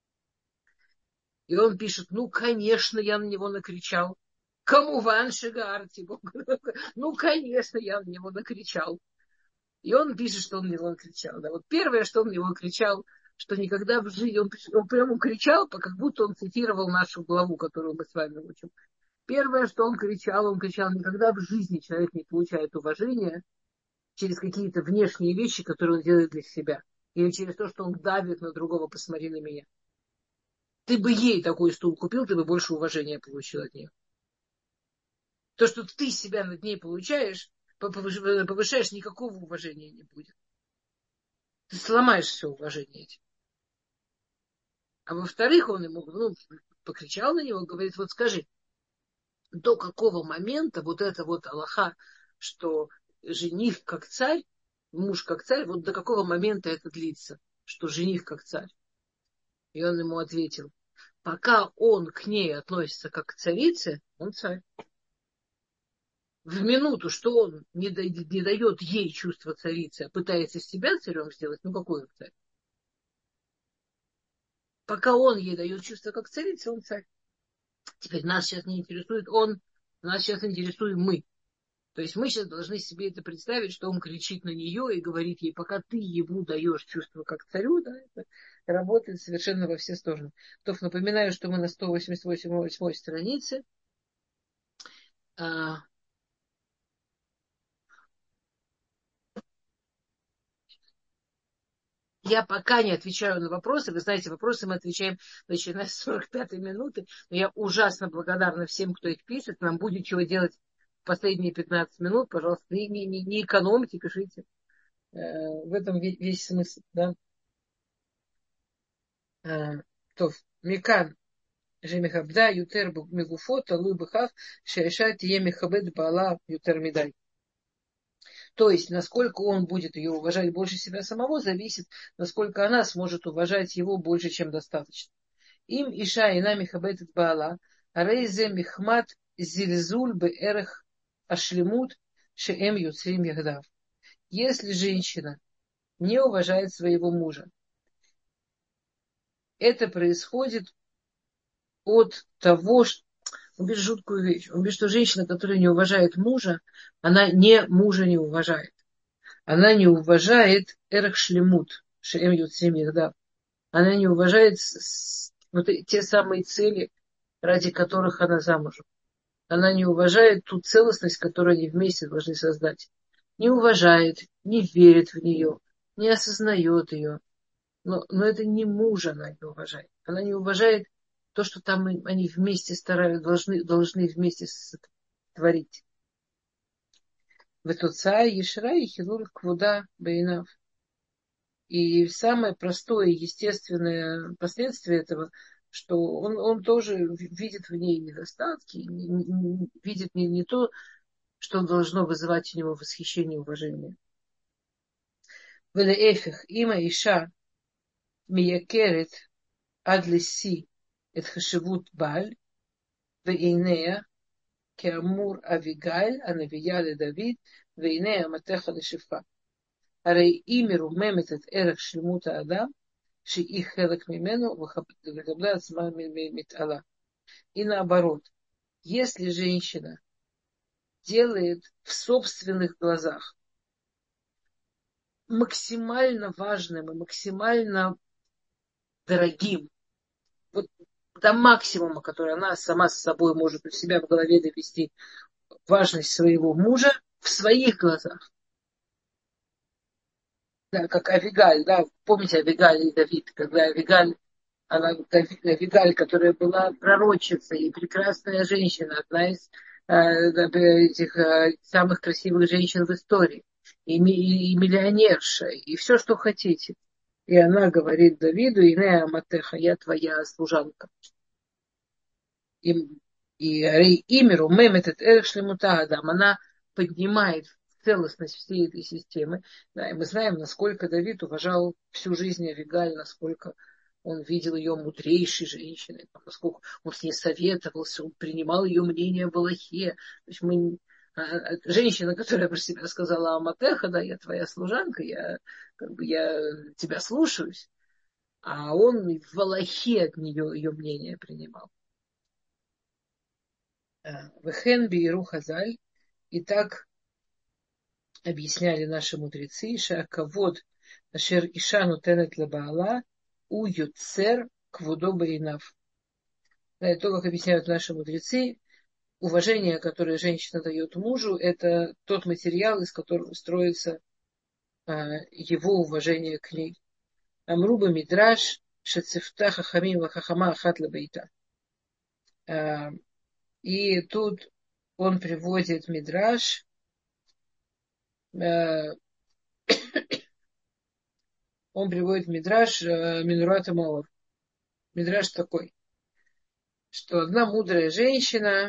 И он пишет, ну, конечно, я на него накричал. Кому ван шигарти? Ну, конечно, я на него накричал. И он пишет, что он на него кричал. Да, вот первое, что он на него кричал, что никогда в жизни, он, он прямо кричал, как будто он цитировал нашу главу, которую мы с вами учим. Первое, что он кричал, он кричал, никогда в жизни человек не получает уважения через какие-то внешние вещи, которые он делает для себя. Или через то, что он давит на другого, посмотри на меня. Ты бы ей такой стул купил, ты бы больше уважения получил от нее. То, что ты себя над ней получаешь, повышаешь, никакого уважения не будет. Ты сломаешь все уважение этим. А во-вторых, он ему ну, покричал на него, говорит, вот скажи, до какого момента вот это вот алаха, что жених как царь, муж как царь, вот до какого момента это длится, что жених как царь? И он ему ответил, пока он к ней относится как к царице, он царь. В минуту, что он не, да, не дает ей чувство царицы, а пытается себя царем сделать, ну какой он царь? Пока он ей дает чувство как царица, он царь. Теперь нас сейчас не интересует он, нас сейчас интересуем мы. То есть мы сейчас должны себе это представить, что он кричит на нее и говорит ей, пока ты ему даешь чувство как царю, да, это работает совершенно во все стороны. То напоминаю, что мы на сто восемьдесят восьмой странице. А, я пока не отвечаю на вопросы. Вы знаете, вопросы мы отвечаем начиная с сорок пятой минуты. Но я ужасно благодарна всем, кто их пишет. Нам будет чего делать в последние пятнадцать минут. Пожалуйста, не, не, не экономьте, пишите. В этом весь смысл, да. То, Микан, Жемихабда, Ютер Мегуфо, Талуй Бхах, Шайша Тие Мехабед Бала Ютер Медай. То есть, насколько он будет ее уважать больше себя самого, зависит, насколько она сможет уважать его больше, чем достаточно. Им Иша и нами Мехабед Бала, Рейзе Мехмат Зильзуль Беэрех Ашлемут Шеэм Юцрим Яхдав. Если женщина не уважает своего мужа, это происходит от того, что он пишет жуткую вещь. Он пишет, что женщина, которая не уважает мужа, она не мужа не уважает. Она не уважает эрх шлемут, шеем юцимих, да. Она не уважает с, с, вот те самые цели, ради которых она замужем. Она не уважает ту целостность, которую они вместе должны создать. Не уважает, не верит в нее, не осознает ее. Но, но это не мужа она не уважает. Она не уважает то, что там они вместе стараются, должны, должны вместе творить. Ветуца ешра и хилуль квуда бейнав. И самое простое, естественное последствие этого, что он, он тоже видит в ней недостатки, не, не, видит не, не то, что должно вызывать у него восхищение и уважение. Велеэфих, има иша миякерет адлиси эт хашивут баль, вейнея כאמור אביגיל, הנביאה לדוד, והנה המתך לשפחה. הרי היא מרוממת את ערך שלמות האדם, שהיא חלק ממנו, וקבלה עצמה מתעלה. И наоборот, если женщина делает в собственных глазах максимально важным и максимально дорогим, вот до максимума, который она сама с собой может у себя в голове довести, важность своего мужа в своих глазах. Да, как Авигаль, да, помните Авигаль и Давид, когда Авигаль, она, Авигаль, которая была пророчицей и прекрасная женщина, одна из э, этих э, самых красивых женщин в истории, и, и, и миллионерша, и все, что хотите. И она говорит Давиду: «Инея матеха, я твоя служанка». И, и имеру мемет эрх шлемута адам, она поднимает целостность всей этой системы. Да, и мы знаем, насколько Давид уважал всю жизнь Авигаль, насколько он видел ее мудрейшей женщиной, насколько он с ней советовался, он принимал ее мнение в Аллахе. То есть мы, женщина, которая про себя сказала: «Аматеха, да, я твоя служанка, я, как бы, я тебя слушаюсь», а он в Аллахе от нее ее мнение принимал. Вехен биеру хазаль. И так объясняли наши мудрецы, шакавод ашер иша нутенет лебаала у юцер квудо бейнав. То, как объясняют наши мудрецы, уважение, которое женщина дает мужу, это тот материал, из которого строится а, его уважение к ней. Амруба мидраш шацифта хахамим вахахама ахат лебейта. И тут он приводит мидраш, он приводит мидраш Минурата Маор. Мидраш такой, что одна мудрая женщина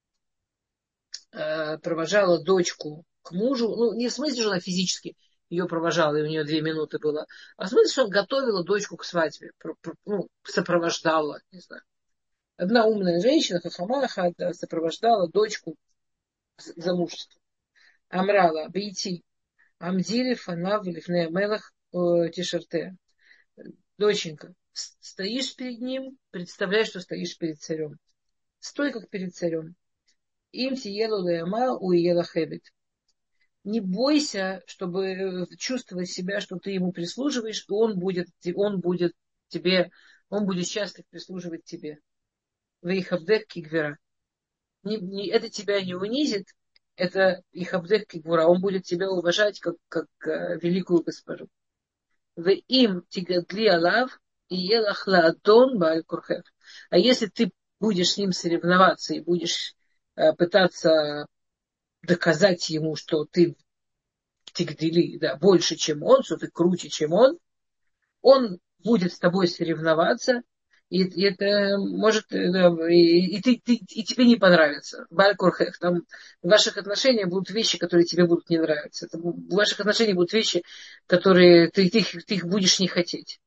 провожала дочку к мужу, ну, не в смысле, что она физически ее провожала, и у нее две минуты было, а в смысле, что она готовила дочку к свадьбе, ну, сопровождала, не знаю. Одна умная женщина, хахамаха, сопровождала дочку к замужеству. Амрала, бейти, амдили, фанав, лифнея мелах, тишерте. Доченька, стоишь перед ним, представляй, что стоишь перед царем. Стой, как перед царем. Им тиелу леяма уиела хебет. Не бойся, чтобы чувствовать себя, что ты ему прислуживаешь, и он будет, он будет тебе, он будет счастлив прислуживать тебе. Вейхабдек кигвера. Это тебя не унизит, это ихабдек кигвера. Он будет тебя уважать как, как великую госпожу. Им тигадли алав и елахла адон бааль курхев. А если ты будешь с ним соревноваться и будешь э, пытаться доказать ему, что ты тигдели, да, больше, чем он, что ты круче, чем он, он будет с тобой соревноваться, и, и это может, да, и, и, ты, ты, и тебе не понравится. Бааль курхев. Там в ваших отношениях будут вещи, которые тебе будут не нравиться. Это, в ваших отношениях будут вещи, которые ты, ты, ты их будешь не хотеть.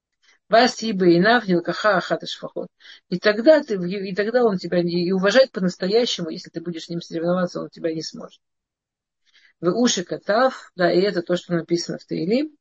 И тогда, ты, и тогда он тебя не, и уважать по-настоящему, если ты будешь с ним соревноваться, он тебя не сможет. В уши катав, да, и это то, что написано в Таилим.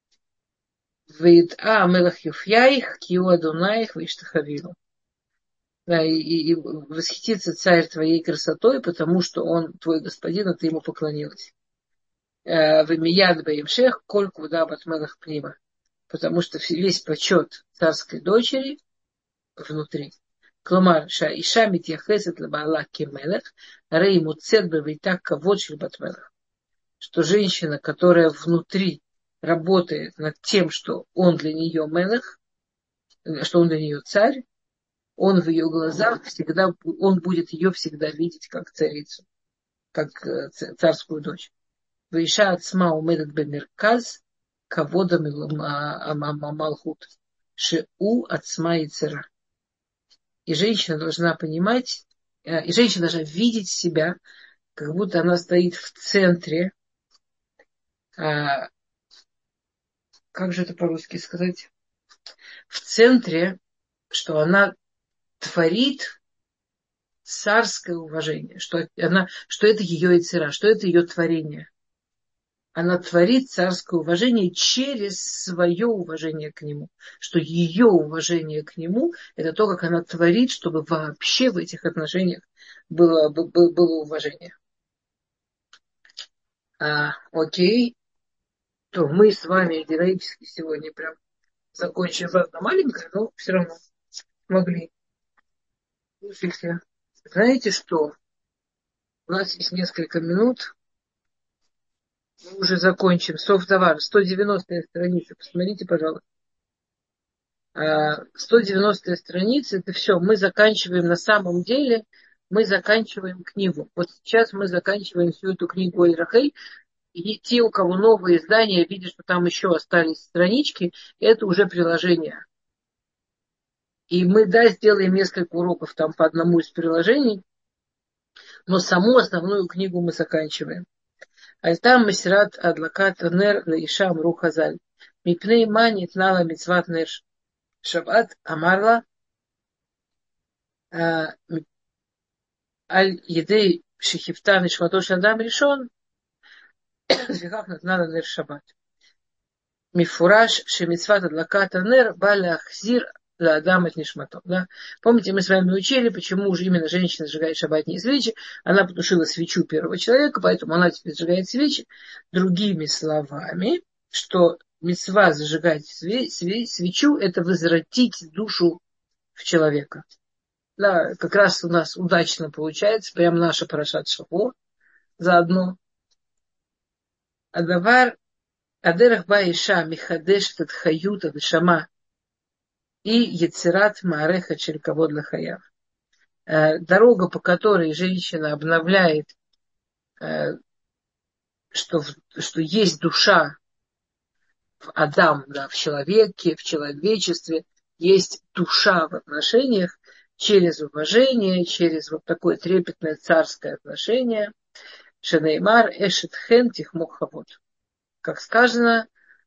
Вид а мелах юфьяих, киу адунаих, виштахавилу. Да, и, и, и восхитится царь твоей красотой, потому что он твой господин, и ты ему поклонилась. Вемияд баимшех, коль куда батмелах прима. Потому что весь почет царской дочери внутри. Кломар, ша иша митьяхесет лабаала кемелех, рей муцет бевейта кавод шель батмелах. Что женщина, которая внутри работает над тем, что он для нее мелех, что он для нее царь, он в ее глазах всегда, он будет ее всегда видеть как царицу, как царскую дочь. Вейша ацма умедет бемерказ кавода малхут шеу ацма и цера. И женщина должна понимать, и женщина должна видеть себя, как будто она стоит в центре, а, как же это по-русски сказать, в центре, что она творит царское уважение, что, она, что это ее яйцера, что это ее творение. Она творит царское уважение через свое уважение к нему. Что ее уважение к нему – это то, как она творит, чтобы вообще в этих отношениях было, было, было уважение. А, окей. То мы с вами героически сегодня прям закончили. Ладно, маленькая, но все равно смогли. Слушайте, знаете что? У нас есть несколько минут. Мы уже закончим. Софтовар, сто девяностая страница. Посмотрите, пожалуйста. сто девяностая страница, это все. Мы заканчиваем на самом деле, мы заканчиваем книгу. Вот сейчас мы заканчиваем всю эту книгу Эль-Рахель. И те, у кого новые издания, видят, что там еще остались странички, это уже приложение. И мы, да, сделаем несколько уроков там по одному из приложений, но саму основную книгу мы заканчиваем. Альтам Масират Адлакат Нер Лаишам Рухазаль. Мипней Мани Тнала Мицват Нер Шаббат Амарла Аль Едей Шихифта Нишмато Шадам Ришон Звихах Натнала Нер Шаббат. Мифураж Шемицват Адлакат Нер Балахзир Ладам от Нишмато. Да? Помните, мы с вами учили, почему уже именно женщина сжигает шаббатные свечи. Она потушила свечу первого человека, поэтому она теперь сжигает свечи. Другими словами, что мицва зажигать свечу – это возвратить душу в человека. Да, как раз у нас удачно получается, прям наша парашат Шаво заодно. Адавар Адерах Баиша Михадеш Татхаюта Вишама и Яцерат Маареха Черковод Лахаяв. Дорога, по которой женщина обновляет, что, что есть душа в Адам, да, в человеке, в человечестве, есть душа в отношениях через уважение, через вот такое трепетное царское отношение. Шенеймар Эшет Хен Тихмох Хавод. Как сказано,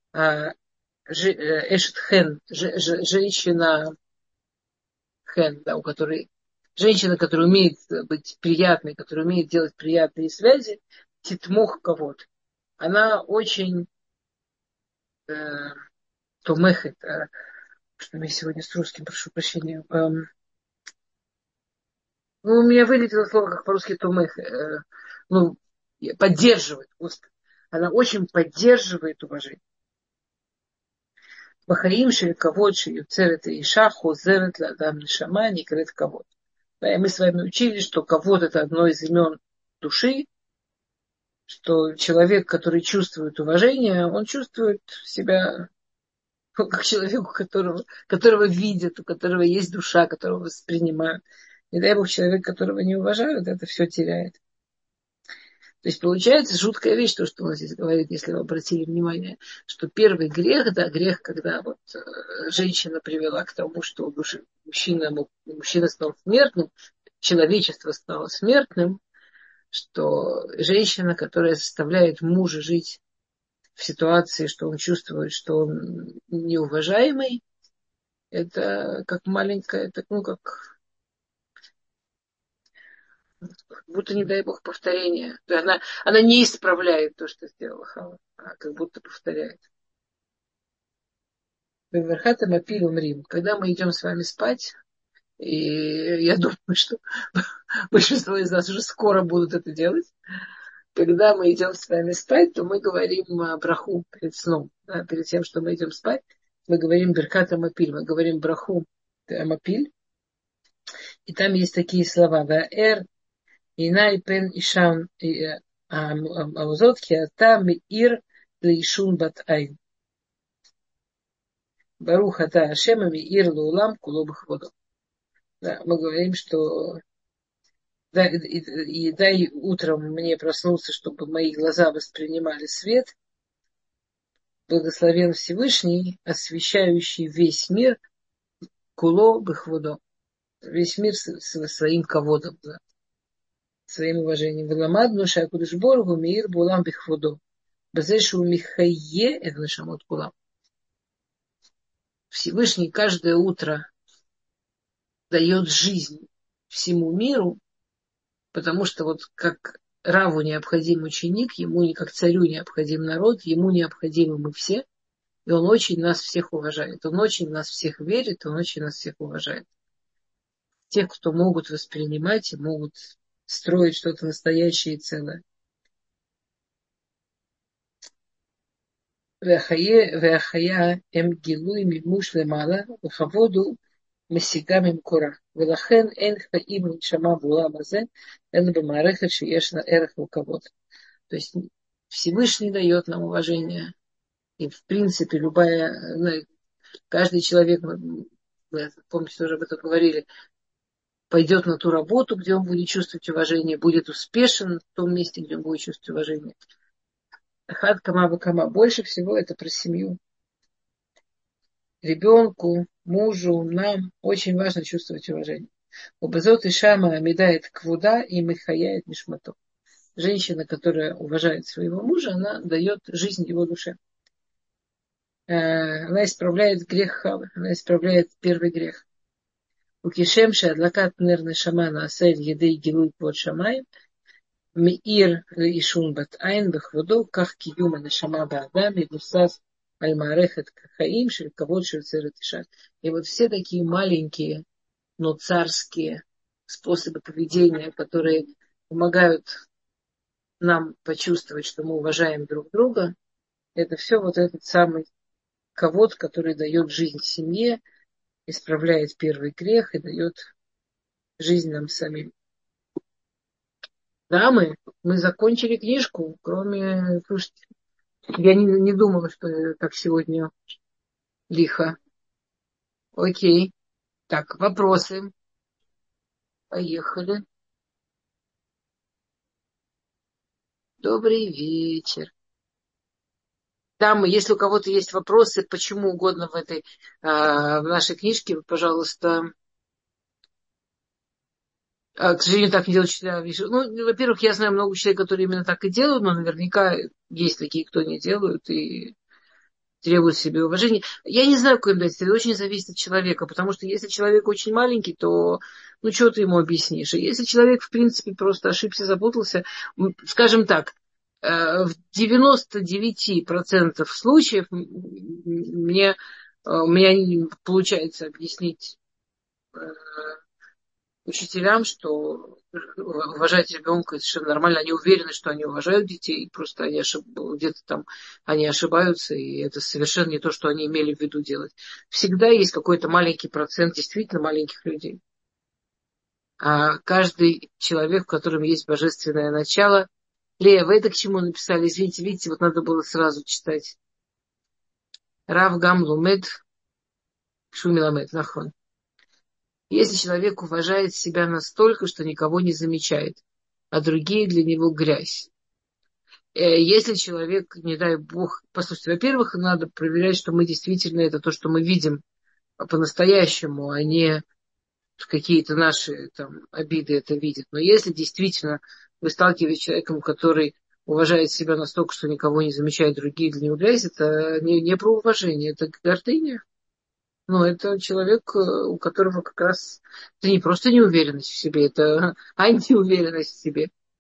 Эшет Хен, женщина Хен, да, у которой женщина, которая умеет быть приятной, которая умеет делать приятные связи, титмох кого-то. Она очень э, томехет, э, что у меня сегодня с русским, прошу прощения. Э, ну, у меня вылетело слово, как по-русски томех. Э, ну, поддерживает, Господи. Она очень поддерживает уважение. Бахаим шель-кавод шель-юцерет и иша хозерет ладам нишама никрет кавод. И мы с вами учили, что кавод – это одно из имен души, что человек, который чувствует уважение, он чувствует себя как человеку, которого, которого видят, у которого есть душа, которого воспринимают. Не дай бог, человек, которого не уважают, это все теряет. То есть получается жуткая вещь, то, что он здесь говорит, если вы обратили внимание, что первый грех, да, грех, когда вот женщина привела к тому, что мужчина, мужчина стал смертным, человечество стало смертным, что женщина, которая заставляет мужа жить в ситуации, что он чувствует, что он неуважаемый, это как маленькая, это, ну, как будто, не дай бог, повторение. Она, она не исправляет то, что сделала Хава, а как будто повторяет. Когда мы идем с вами спать, И я думаю, что большинство из нас уже скоро будут это делать. Когда мы идем с вами спать, то мы говорим браху перед сном. Да, перед тем, что мы идем спать, мы говорим беркат амапиль, мы говорим браху амапиль. И там есть такие слова. Ваэр, инай пен ишам амузот, киата мир лишун бат айн. Барух ата Ашема мир лулам куло бхводо. Да, мы говорим, что дай, и, и дай утром мне проснуться, чтобы мои глаза воспринимали свет. Благословен Всевышний, освещающий весь мир, куло бхводо. Весь мир со своим ководом, да, своим уважением. Веламадну шакудышборгу мир булам бхводо. Базешу михае эднашамот кулам. Всевышний каждое утро дает жизнь всему миру, потому что вот как Раву необходим ученик, ему не как царю необходим народ, ему необходимы мы все, и он очень нас всех уважает, он очень в нас всех верит, он очень нас всех уважает. Тех, кто могут воспринимать и могут строить что-то настоящее и целое. והחיה הם גילוי מימוש למעלה, וכבוד הוא משיגה ממקורה. ולכן אין חיים לנשמה בעולם הזה, אלא במערכת שיש לה ערך וכבוד. То есть Всевышний дает нам уважение. И в принципе любая, каждый человек, вы помните, тоже об этом говорили, пойдет на ту работу, где он будет чувствовать уважение, будет успешен в том месте, где он будет чувствовать уважение. Хат кама бакама. Больше всего это про семью. Ребенку, мужу, нам очень важно чувствовать уважение. Убазот и шама амидает квуда и михаяет нишмато. Женщина, которая уважает своего мужа, она дает жизнь его душе. Она исправляет грех Хавы, она исправляет первый грех. У кишемши адлакат нерны шамана асель едей гилуй под шамай миир ишун бат айн бахвудо ках киюма нашама баадам и бусас аль-марехет кахаим шелькавод шельцератиша. И вот все такие маленькие, но царские способы поведения, которые помогают нам почувствовать, что мы уважаем друг друга, это все вот этот самый ковод, который дает жизнь семье, исправляет первый грех и дает жизнь нам самим. Да, мы, мы закончили книжку, кроме... Слушайте, я не, не думала, что так сегодня лихо. Окей. Так, вопросы. Поехали. Добрый вечер. Дамы, если у кого-то есть вопросы, почему угодно в этой, в нашей книжке, пожалуйста. К сожалению, так не делают учителя. Ну, во-первых, я знаю много учителей, которые именно так и делают, но наверняка есть такие, кто не делают и требуют себе уважения. Я не знаю, какой им дать. Это очень зависит от человека, потому что если человек очень маленький, то ну, что ты ему объяснишь? И если человек, в принципе, просто ошибся, запутался, скажем так, в девяносто девять процентов случаев мне, у меня не получается объяснить учителям, что уважать ребенка это совершенно нормально. Они уверены, что они уважают детей, просто они ошиб... где-то там они ошибаются, и это совершенно не то, что они имели в виду делать. Всегда есть какой-то маленький процент действительно маленьких людей. А каждый человек, в котором есть божественное начало. Лея, вы это к чему написали? Извините, видите, вот надо было сразу читать. Рав Гам Лумед Шумиламед, нахон. Если человек уважает себя настолько, что никого не замечает, а другие для него грязь. Если человек, не дай бог, послушайте, во-первых, надо проверять, что мы действительно это то, что мы видим по-настоящему, а не какие-то наши там обиды это видят. Но если действительно вы сталкиваетесь с человеком, который уважает себя настолько, что никого не замечает, другие для него грязь, это не, не про уважение, это гордыня. Но это человек, у которого как раз это не просто неуверенность в себе, это антиуверенность в себе.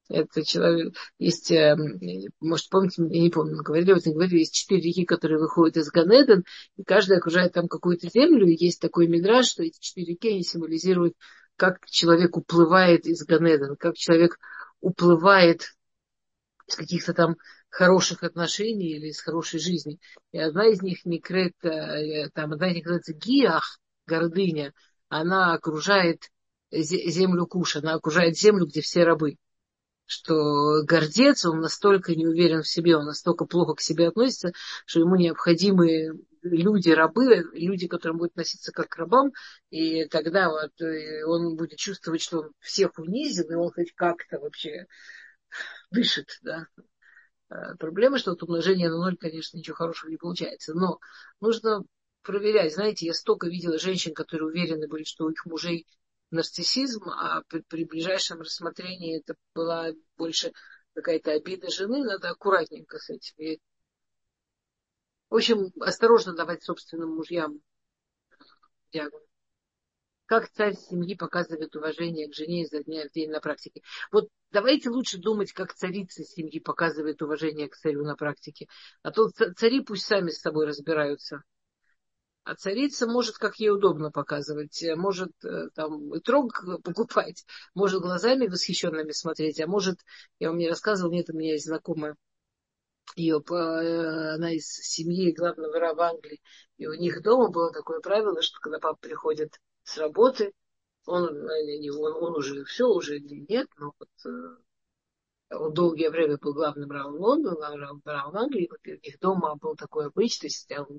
Это человек, есть, э, может, помните, я не помню, мы говорили, вот мы говорили, есть четыре реки, которые выходят из Ганеден, и каждая окружает там какую-то землю, и есть такой мидраш, что эти четыре реки, они символизируют, как человек уплывает из Ганеден, как человек уплывает из каких-то там хороших отношений или из хорошей жизни. И одна из них не крет, э, там, одна из них называется Гиах, гордыня, она окружает землю Куш, она окружает землю, где все рабы, что гордец, он настолько не уверен в себе, он настолько плохо к себе относится, что ему необходимы люди, рабы, люди, которым будут относиться как к рабам, и тогда вот он будет чувствовать, что он всех унизил, и он хоть как-то вообще дышит, да. Проблема, что от умножения на ноль, конечно, ничего хорошего не получается, но нужно проверять. Знаете, я столько видела женщин, которые уверены были, что у их мужей нарциссизм, а при, при ближайшем рассмотрении это была больше какая-то обида жены, надо аккуратненько с этим. И, в общем, осторожно давать собственным мужьям диагноз. Как царь семьи показывает уважение к жене изо дня в день на практике. Вот давайте лучше думать, как царица семьи показывает уважение к царю на практике. А то цари пусть сами с собой разбираются. А царица может, как ей удобно показывать, может там трог покупать, может глазами восхищенными смотреть, а может, я вам не рассказывала, нет, у меня есть знакомая, ее, она из семьи главного раба в Англии, и у них дома было такое правило, что когда папа приходит с работы, он, он, он уже все, уже нет, но вот он долгое время был главным равом Лондона, главным равом в Англии, вот у них дома был такой обычай, сидел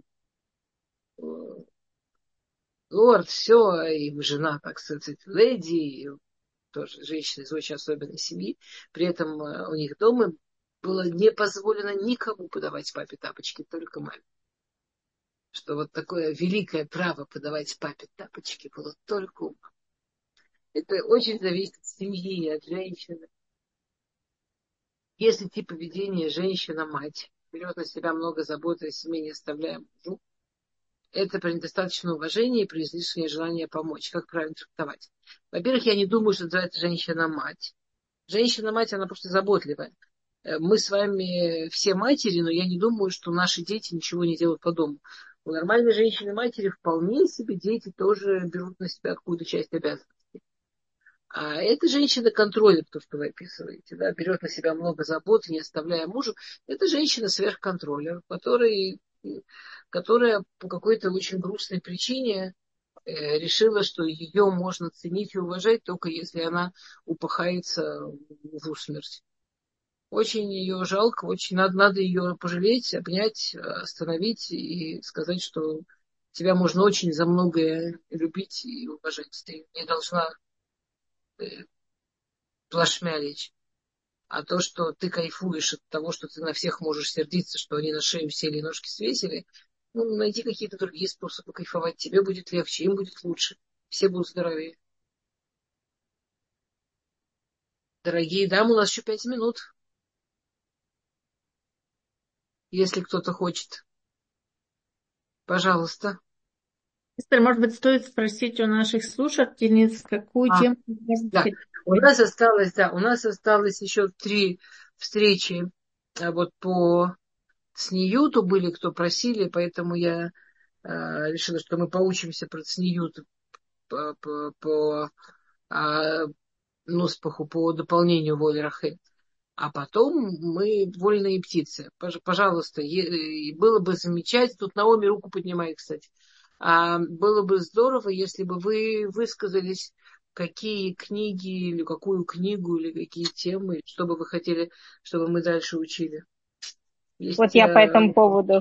лорд, все, и жена, так сказать, леди, тоже женщина из очень особенной семьи. При этом у них дома было не позволено никому подавать папе тапочки, только маме. Что вот такое великое право подавать папе тапочки было только у мамы. Это очень зависит от семьи, от женщины. Если тип поведения женщина-мать берет на себя много заботы о семье, не оставляя мужу, это при недостаточном уважении и при излишнее желание помочь. Как правильно трактовать? Во-первых, я не думаю, что называется женщина-мать. Женщина-мать, она просто заботливая. Мы с вами все матери, но я не думаю, что наши дети ничего не делают по дому. У нормальной женщины-матери вполне себе дети тоже берут на себя какую-то часть обязанностей. А эта женщина контролит то, что вы описываете, да, берет на себя много забот, не оставляя мужу. Это женщина сверхконтроля, который, которая по какой-то очень грустной причине э, решила, что ее можно ценить и уважать, только если она упахается в усмерть. Очень ее жалко, очень надо, надо ее пожалеть, обнять, остановить и сказать, что тебя можно очень за многое любить и уважать. Ты не должна плашмя лечь. А то, что ты кайфуешь от того, что ты на всех можешь сердиться, что они на шею сели и ножки свесили, ну, найди какие-то другие способы кайфовать. Тебе будет легче, им будет лучше. Все будут здоровее. Дорогие дамы, у нас еще пять минут. Если кто-то хочет. Пожалуйста. Эстер, может быть, стоит спросить у наших слушательниц, какую А, тему можно да. У нас осталось, да, у нас осталось еще три встречи а вот по Цниюту были, кто просили, поэтому я э, решила, что мы поучимся про Цниют по, по, по а, Нуспаху, по дополнению воли Рахель. А потом мы вольные птицы. Пожалуйста, е, было бы замечательно. Тут Наоми руку поднимает, кстати. А, было бы здорово, если бы вы высказались, какие книги, или какую книгу, или какие темы, что бы вы хотели, чтобы мы дальше учили. Есть, Вот я по этому поводу.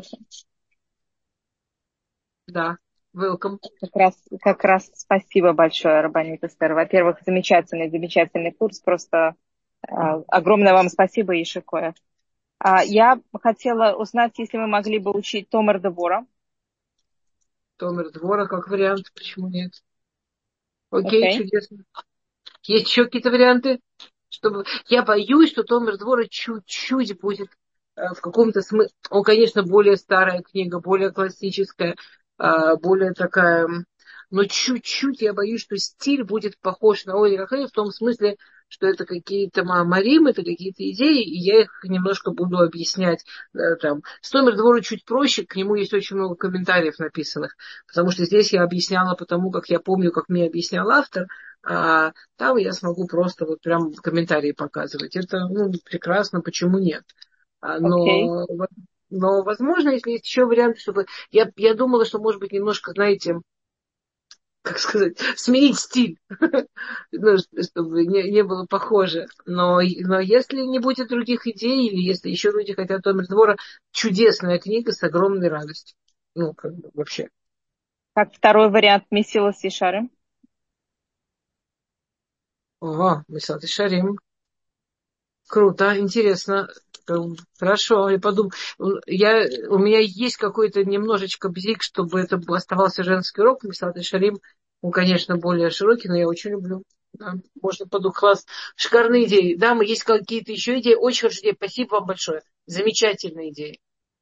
Да, welcome. Как раз, как раз спасибо большое, Рабанит Эстер. Во-первых, замечательный, замечательный курс. Просто э, огромное вам спасибо, Ишикоя. А, я хотела узнать, если мы могли бы учить Томер Девора. Томер Двора как вариант, почему нет? Окей, Okay. чудесно. Есть еще какие-то варианты? Чтобы... Я боюсь, что Томер Двора чуть-чуть будет э, в каком-то смысле... Он, конечно, более старая книга, более классическая, э, более такая но чуть-чуть я боюсь, что стиль будет похож на Ойли Рахель в том смысле, что это какие-то маамарим, это какие-то идеи, и я их немножко буду объяснять. Там. С Томер Двору чуть проще, к нему есть очень много комментариев написанных, потому что здесь я объясняла потому, как я помню, как мне объяснял автор, а там я смогу просто вот прям комментарии показывать. Это ну, прекрасно, почему нет? Окей. Но, но, возможно, если есть еще вариант, чтобы... Я, я думала, что, может быть, немножко, знаете, как сказать, сменить стиль, ну, чтобы не, не было похоже. Но, но если не будет других идей, или если еще люди хотят Томер Двора, чудесная книга с огромной радостью. Ну, как бы вообще. Как второй вариант Месилас Ешарим? О, Месилас Ешарим. Круто, интересно. Хорошо, я подумаю. Я, у меня есть какой-то немножечко бзик, чтобы это оставался женский урок. Месилат Ешарим, он, конечно, более широкий, но я очень люблю. Да, можно подумать. Класс. Шикарные идеи. Да, мы есть какие-то еще идеи. Очень хорошие идеи. Спасибо вам большое. Замечательные идеи.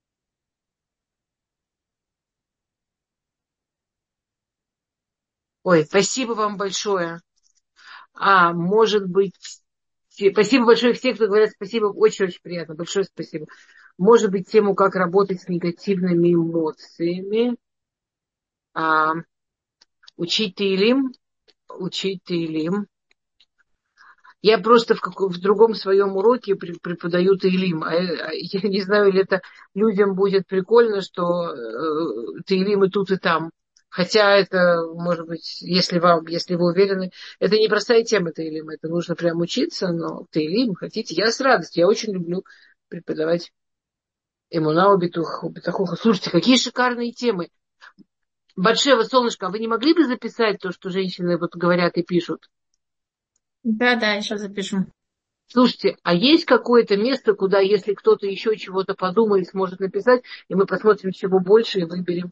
Ой, спасибо вам большое. А, может быть, спасибо большое всем, кто говорят спасибо. Очень-очень приятно. Большое спасибо. Может быть, тему, как работать с негативными эмоциями. А, учить Теилим. Учить Теилим. Я просто в, каком, в другом своем уроке преподаю Теилим. А я не знаю, или это людям будет прикольно, что э, Теилим и тут, и там. Хотя это, может быть, если, вам, если вы уверены, это непростая тема Теилим. Это нужно прям учиться, но Теилим хотите. Я с радостью. Я очень люблю преподавать Эмунау Битахуха. Слушайте, какие шикарные темы. Батшева, солнышко, а вы не могли бы записать то, что женщины вот говорят и пишут? Да, да, еще запишу. Слушайте, а есть какое-то место, куда, если кто-то еще чего-то подумает, сможет написать, и мы посмотрим чего больше и выберем?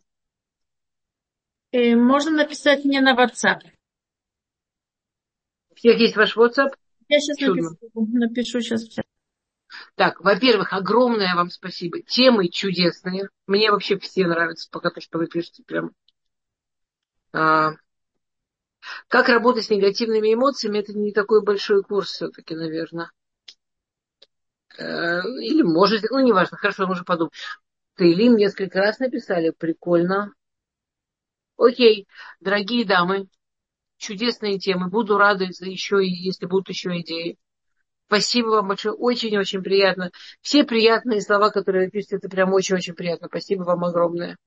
И можно написать мне на WhatsApp. У всех есть ваш WhatsApp? Я сейчас Чудно. напишу, напишу сейчас. Так, во-первых, огромное вам спасибо. Темы чудесные. Мне вообще все нравятся, пока то, что вы пишете прям. А, как работать с негативными эмоциями, это не такой большой курс все-таки, наверное. Или может, ну, неважно, хорошо, мы уже подумаем. Теилим несколько раз написали, прикольно. Окей, дорогие дамы, чудесные темы. Буду рада, еще, если будут еще идеи. Спасибо вам большое, очень-очень приятно. Все приятные слова, которые вы пишете, это прям очень-очень приятно. Спасибо вам огромное.